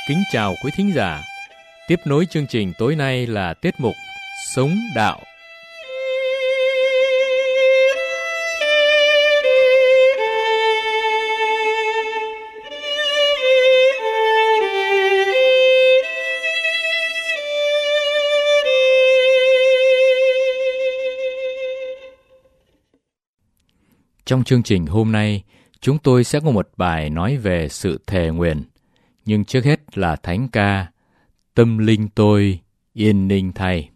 Kính chào quý thính giả. Tiếp nối chương trình tối nay là tiết mục Sống Đạo. Trong chương trình hôm nay, chúng tôi sẽ có một bài nói về sự thề nguyện. Nhưng trước hết là thánh ca Tâm linh tôi yên ninh thay.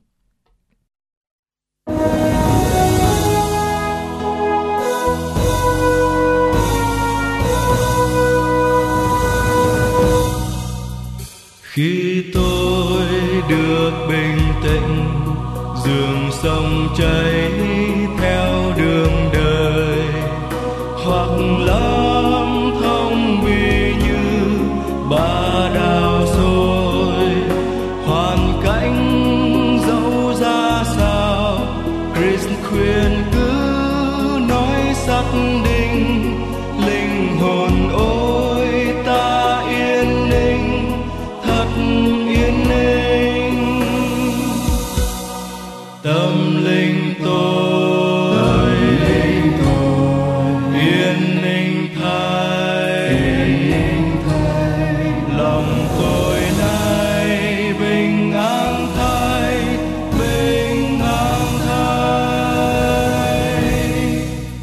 Khi tôi được bình tĩnh, dường sông chảy theo đường đời, hoặc lắm thông vì như ba đào sôi, hoàn cảnh dẫu ra sao, Christ khuyên cứ nói xác định, linh hồn ôi ta yên ninh, thật yên ninh. Tâm linh tôi yên ninh thay, lòng tôi nay bình an thay, bình an thay.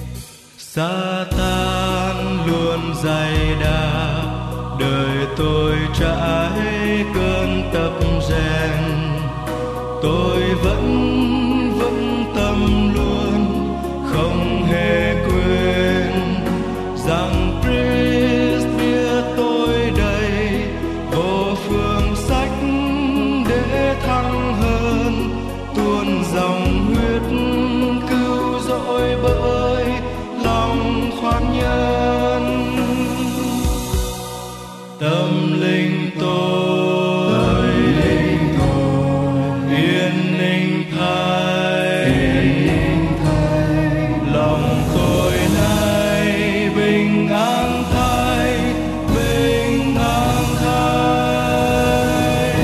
Sa-tan luôn dày đạp đời tôi trải cơn tập rèn, tôi vẫn vững tâm luôn, không hề quên rằng Christ biết tôi đây, vô phương sách để thăng hơn, tuôn dòng huyết cứu rỗi bởi lòng khoan nhân. Tâm linh tôi yên ninh thay, lòng tôi nay bình an thay, bình an thay.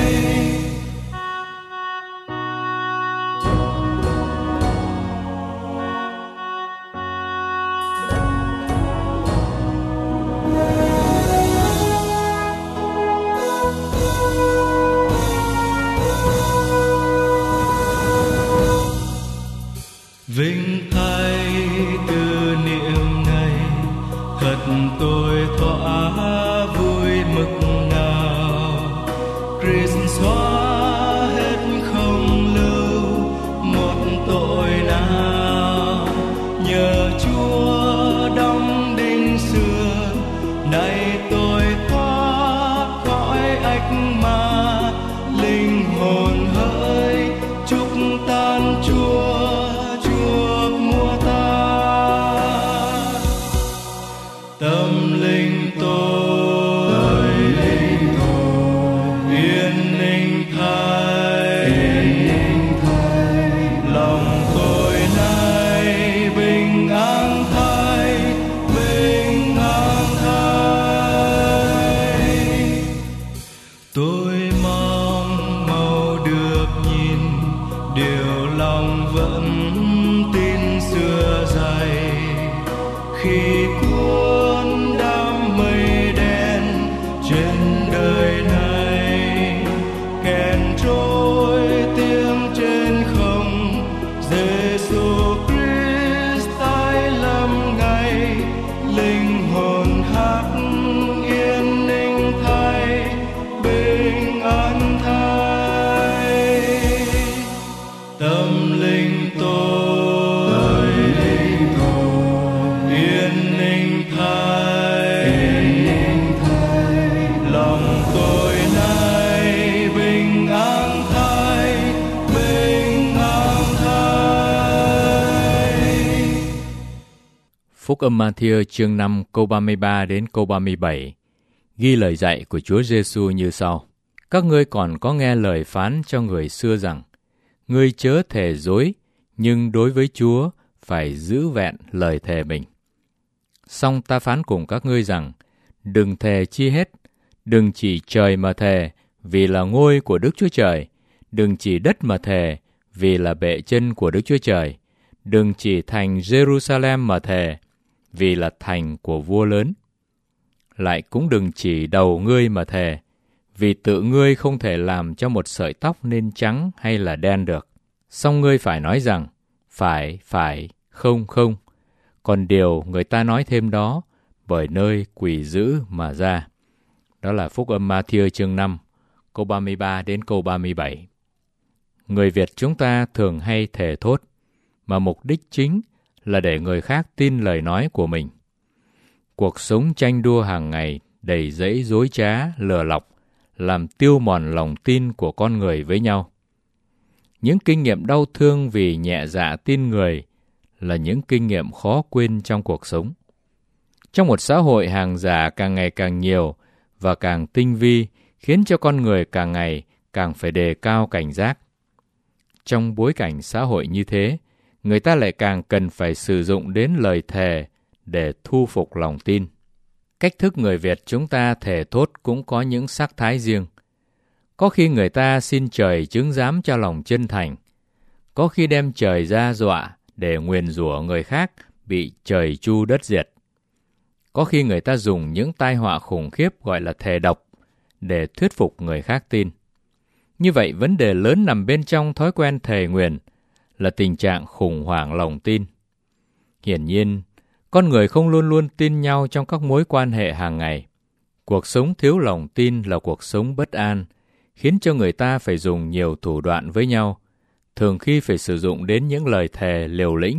Vinh thay tư niệm này, thật tôi thỏa vui mực nào. Christ xóa hết không lưu một tội nào, nhờ Chúa đóng đinh xưa, nay tôi thoát khỏi ách ma, linh hồn hỡi chúc tan Chúa chuộc mua ta. Tâm linh tôi yên ninh thay, lòng tôi nay bình an thay, bình an thay. Tôi mong mau được nhìn điều lòng vẫn tin xưa dày, khi cuốn đám mây đen trên đời này, kèn trôi tiếng trên không, Giêsu Christ tái lâm ngày, linh hồn hát yên ninh thay, bình an thay. Tâm linh tôi yên ninh thay, lòng tôi nay bình an thay, bình an thay. Phúc âm Ma-thi-ơ chương 5 câu 33 đến câu 37 ghi lời dạy của Chúa Giêsu như sau: Các ngươi còn có nghe lời phán cho người xưa rằng, ngươi chớ thề dối, nhưng đối với Chúa phải giữ vẹn lời thề mình. Song ta phán cùng các ngươi rằng, đừng thề chi hết, Đừng chỉ trời mà thề, vì là ngôi của Đức Chúa Trời. Đừng chỉ đất mà thề, vì là bệ chân của Đức Chúa Trời. Đừng chỉ thành Jerusalem mà thề, vì là thành của vua lớn. Lại cũng đừng chỉ đầu ngươi mà thề, vì tự ngươi không thể làm cho một sợi tóc nên trắng hay là đen được. Song ngươi phải nói rằng, phải, không, không. Còn điều người ta nói thêm đó, bởi nơi quỷ dữ mà ra. Đó là Phúc âm Ma-thi-ơ chương 5, câu 33 đến câu 37. Người Việt chúng ta thường hay thề thốt, mà mục đích chính là để người khác tin lời nói của mình. Cuộc sống tranh đua hàng ngày đầy rẫy dối trá, lừa lọc, làm tiêu mòn lòng tin của con người với nhau. Những kinh nghiệm đau thương vì nhẹ dạ tin người là những kinh nghiệm khó quên trong cuộc sống. Trong một xã hội hàng giả càng ngày càng nhiều và càng tinh vi, khiến cho con người càng ngày càng phải đề cao cảnh giác. Trong bối cảnh xã hội như thế, người ta lại càng cần phải sử dụng đến lời thề để thu phục lòng tin. Cách thức người Việt chúng ta thề thốt cũng có những sắc thái riêng. Có khi người ta xin trời chứng giám cho lòng chân thành. Có khi đem trời ra dọa để nguyền rủa người khác bị trời chu đất diệt. Có khi người ta dùng những tai họa khủng khiếp gọi là thề độc để thuyết phục người khác tin. Như vậy, vấn đề lớn nằm bên trong thói quen thề nguyền là tình trạng khủng hoảng lòng tin. Hiển nhiên, con người không luôn luôn tin nhau trong các mối quan hệ hàng ngày. Cuộc sống thiếu lòng tin là cuộc sống bất an, khiến cho người ta phải dùng nhiều thủ đoạn với nhau, thường khi phải sử dụng đến những lời thề liều lĩnh.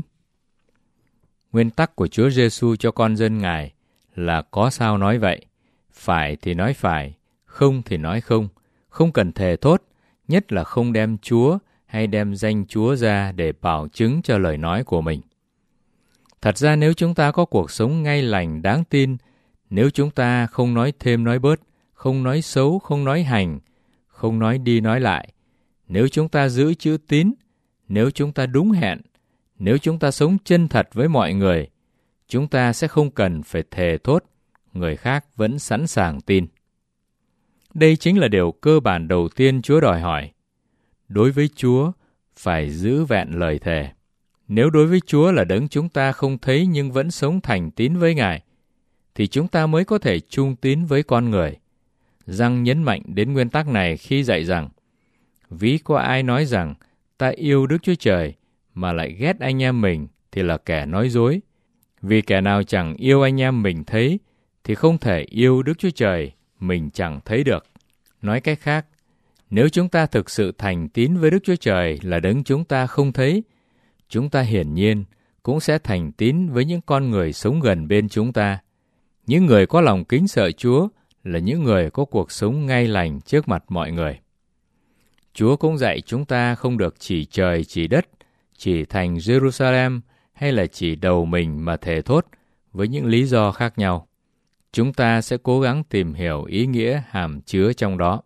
Nguyên tắc của Chúa Giêsu cho con dân Ngài là có sao nói vậy, phải thì nói phải, không thì nói không, không cần thề thốt, nhất là không đem Chúa hay đem danh Chúa ra để bảo chứng cho lời nói của mình. Thật ra nếu chúng ta có cuộc sống ngay lành đáng tin, nếu chúng ta không nói thêm nói bớt, không nói xấu, không nói hành, không nói đi nói lại, nếu chúng ta giữ chữ tín, nếu chúng ta đúng hẹn, nếu chúng ta sống chân thật với mọi người, chúng ta sẽ không cần phải thề thốt, người khác vẫn sẵn sàng tin. Đây chính là điều cơ bản đầu tiên Chúa đòi hỏi. Đối với Chúa, phải giữ vẹn lời thề. Nếu đối với Chúa là đấng chúng ta không thấy nhưng vẫn sống thành tín với Ngài, thì chúng ta mới có thể chung tín với con người. Giăng nhấn mạnh đến nguyên tắc này khi dạy rằng, ví có ai nói rằng ta yêu Đức Chúa Trời mà lại ghét anh em mình thì là kẻ nói dối. Vì kẻ nào chẳng yêu anh em mình thấy thì không thể yêu Đức Chúa Trời mình chẳng thấy được. Nói cách khác, nếu chúng ta thực sự thành tín với Đức Chúa Trời là đấng chúng ta không thấy, chúng ta hiển nhiên cũng sẽ thành tín với những con người sống gần bên chúng ta. Những người có lòng kính sợ Chúa là những người có cuộc sống ngay lành trước mặt mọi người. Chúa cũng dạy chúng ta không được chỉ trời chỉ đất, chỉ thành Jerusalem hay là chỉ đầu mình mà thề thốt với những lý do khác nhau. Chúng ta sẽ cố gắng tìm hiểu ý nghĩa hàm chứa trong đó.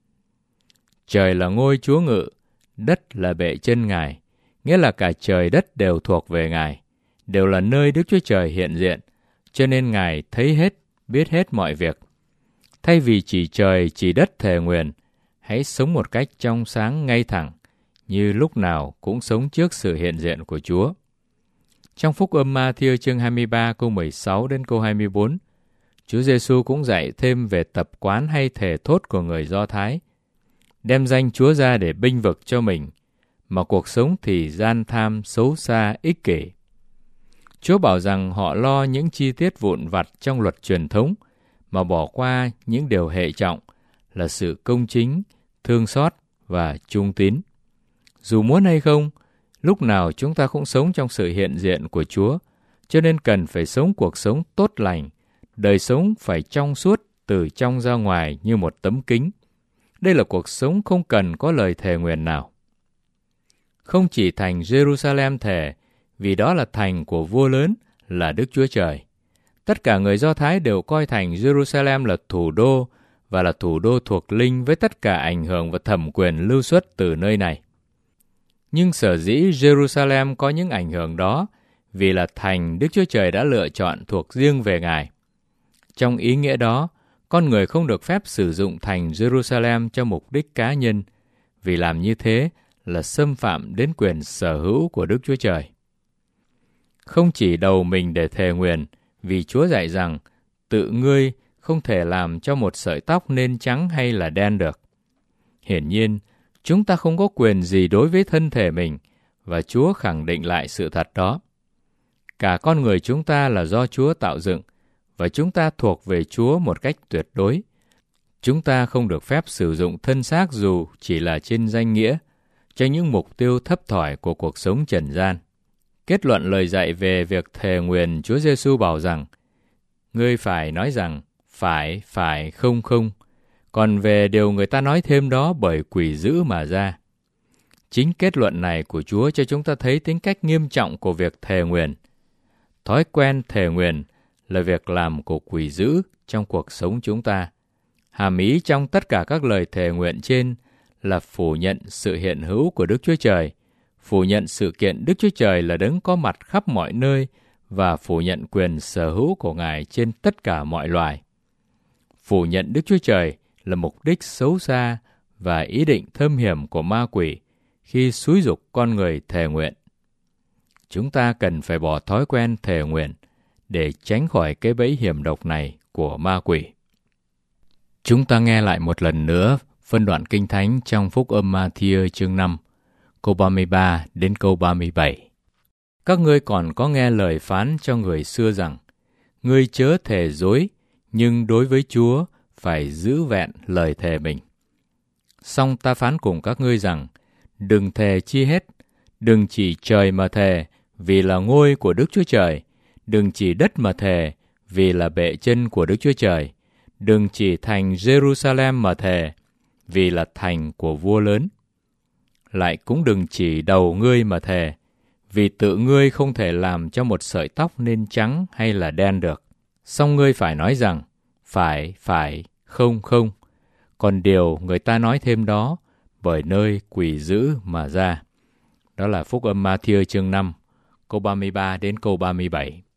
Trời là ngôi Chúa ngự, đất là bệ chân Ngài, nghĩa là cả trời đất đều thuộc về Ngài, đều là nơi Đức Chúa Trời hiện diện, cho nên Ngài thấy hết, biết hết mọi việc. Thay vì chỉ trời chỉ đất thề nguyền, hãy sống một cách trong sáng ngay thẳng, như lúc nào cũng sống trước sự hiện diện của Chúa. Trong Phúc âm Ma-thi-ơ chương 23 câu 16 đến câu 24, Chúa Giêsu cũng dạy thêm về tập quán hay thề thốt của người Do Thái, đem danh Chúa ra để bênh vực cho mình, mà cuộc sống thì gian tham, xấu xa, ích kỷ. Chúa bảo rằng họ lo những chi tiết vụn vặt trong luật truyền thống, mà bỏ qua những điều hệ trọng là sự công chính, thương xót và trung tín. Dù muốn hay không, lúc nào chúng ta cũng sống trong sự hiện diện của Chúa, cho nên cần phải sống cuộc sống tốt lành, đời sống phải trong suốt từ trong ra ngoài như một tấm kính. Đây là cuộc sống không cần có lời thề nguyền nào. Không chỉ thành Jerusalem thề, vì đó là thành của vua lớn, là Đức Chúa Trời. Tất cả người Do Thái đều coi thành Jerusalem là thủ đô và là thủ đô thuộc linh với tất cả ảnh hưởng và thẩm quyền lưu xuất từ nơi này. Nhưng sở dĩ Jerusalem có những ảnh hưởng đó vì là thành Đức Chúa Trời đã lựa chọn thuộc riêng về Ngài. Trong ý nghĩa đó, con người không được phép sử dụng thành Jerusalem cho mục đích cá nhân, vì làm như thế là xâm phạm đến quyền sở hữu của Đức Chúa Trời. Không chỉ đầu mình để thề nguyền, vì Chúa dạy rằng tự ngươi không thể làm cho một sợi tóc nên trắng hay là đen được. Hiển nhiên, chúng ta không có quyền gì đối với thân thể mình, và Chúa khẳng định lại sự thật đó. Cả con người chúng ta là do Chúa tạo dựng, và chúng ta thuộc về Chúa một cách tuyệt đối. Chúng ta không được phép sử dụng thân xác dù chỉ là trên danh nghĩa, cho những mục tiêu thấp thỏi của cuộc sống trần gian. Kết luận lời dạy về việc thề nguyền, Chúa Giêsu bảo rằng, ngươi phải nói rằng, phải, không, không. Còn về điều người ta nói thêm đó bởi quỷ dữ mà ra. Chính kết luận này của Chúa cho chúng ta thấy tính cách nghiêm trọng của việc thề nguyền. Thói quen thề nguyền là việc làm của quỷ dữ trong cuộc sống chúng ta. Hàm ý trong tất cả các lời thề nguyện trên là phủ nhận sự hiện hữu của Đức Chúa Trời, phủ nhận sự kiện Đức Chúa Trời là đấng có mặt khắp mọi nơi và phủ nhận quyền sở hữu của Ngài trên tất cả mọi loài. Phủ nhận Đức Chúa Trời là mục đích xấu xa và ý định thâm hiểm của ma quỷ khi xúi giục con người thề nguyện. Chúng ta cần phải bỏ thói quen thề nguyện để tránh khỏi cái bẫy hiểm độc này của ma quỷ. Chúng ta nghe lại một lần nữa phân đoạn Kinh Thánh trong Phúc âm Ma-thi-ơ chương 5, câu 33 đến câu 37. Các ngươi còn có nghe lời phán cho người xưa rằng, ngươi chớ thề dối, nhưng đối với Chúa phải giữ vẹn lời thề mình. Song ta phán cùng các ngươi rằng, đừng thề chi hết, đừng chỉ trời mà thề, vì là ngôi của Đức Chúa Trời, đừng chỉ đất mà thề, vì là bệ chân của Đức Chúa Trời, đừng chỉ thành Jerusalem mà thề, vì là thành của vua lớn. Lại cũng đừng chỉ đầu ngươi mà thề, vì tự ngươi không thể làm cho một sợi tóc nên trắng hay là đen được. Song ngươi phải nói rằng, phải, không, không. Còn điều người ta nói thêm đó, bởi nơi quỷ dữ mà ra. Đó là Phúc âm Ma-thi-ơ chương 5, câu 33 đến câu 37.